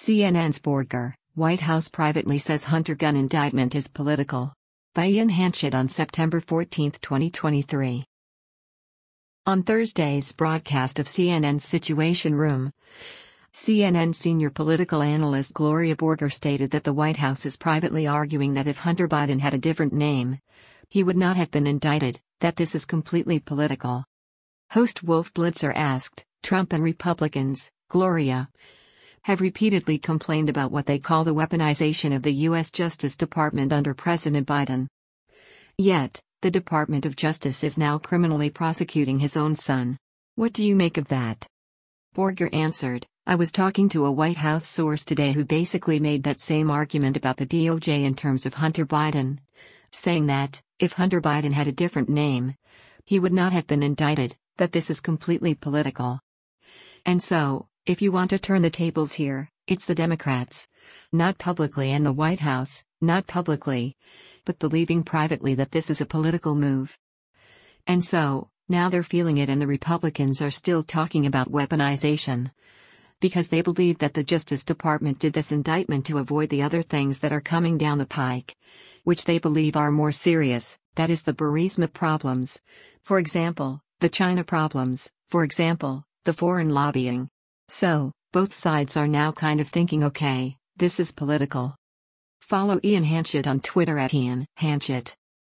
CNN's Borger, White House privately says Hunter gun indictment is political. By Ian Hanchett on September 14, 2023. On Thursday's broadcast of CNN's Situation Room, CNN senior political analyst Gloria Borger stated that the White House is privately arguing that if Hunter Biden had a different name, he would not have been indicted, that this is completely political. Host Wolf Blitzer asked, Trump and Republicans, Gloria, have repeatedly complained about what they call the weaponization of the U.S. Justice Department under President Biden. Yet, the Department of Justice is now criminally prosecuting his own son. What do you make of that? Borger answered, I was talking to a White House source today who basically made that same argument about the DOJ in terms of Hunter Biden, saying that, if Hunter Biden had a different name, he would not have been indicted, that this is completely political. And so, if you want to turn the tables here, it's the Democrats, not publicly, and the White House, not publicly, but believing privately that this is a political move. And so, now they're feeling it, and the Republicans are still talking about weaponization, because they believe that the Justice Department did this indictment to avoid the other things that are coming down the pike, which they believe are more serious, that is the Burisma problems, for example, the China problems, for example, the foreign lobbying. So, both sides are now kind of thinking, okay, this is political. Follow Ian Hanchett on Twitter at Ian Hanchett.